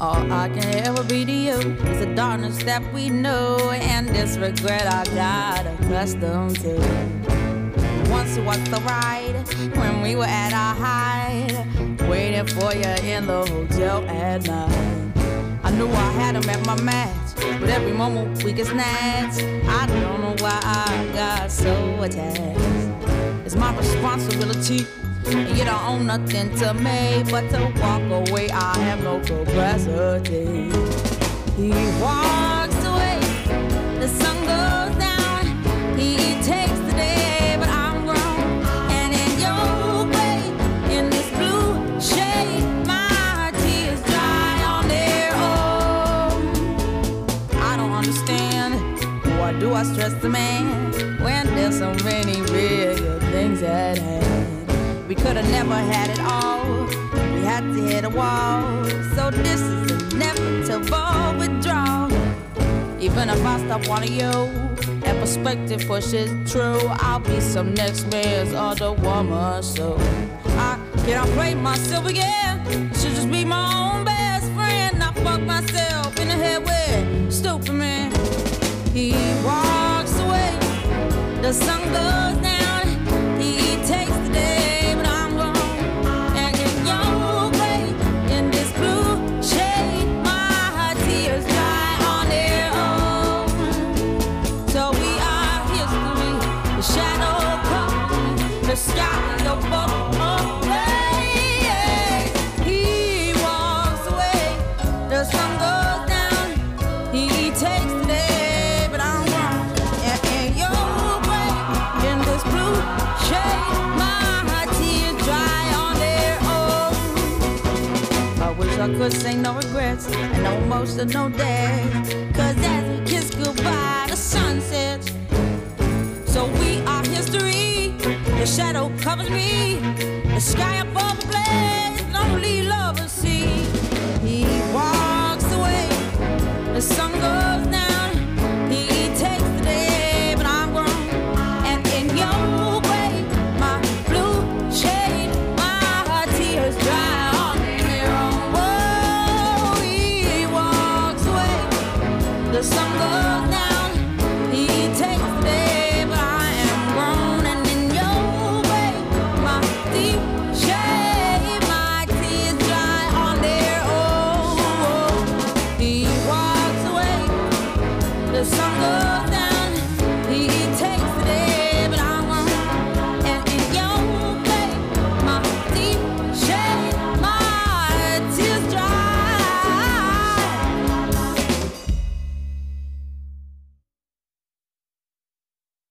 All I can ever be to you is the darkness that we know, and this regret I got accustomed to. Once it was the ride when we were at our height, waiting for you in the hotel at night. I knew I had him at my match, but every moment we get snatched. I don't know why I got so attached. It's my responsibility, and you don't own nothing to me but to walk away. I have no capacity. He walks away, the sun goes down. He takes the day, but I'm grown. And in your way, in this blue shade, my tears dry on their own. I don't understand, why do I stress the man when there's so many bigger things at hand? We could have never had it all. We had to hit a wall. So this is inevitable withdrawal. Even if I stop wanting you and perspective pushes true, I'll be some next man's other woman. So I cannot play myself again. I should just be my own best friend. I fuck myself in the head with stupid man. He walks away, the sun goes down. He takes the day. The sky above away. He walks away, the sun goes down. He takes the day, but I'm wrong. And you're way in this blue shade. My tears dry on their own. I wish I could say no regrets and no emotional days. 'Cause as we kiss goodbye, the sun sets. So we are history. The shadow covers me. The sky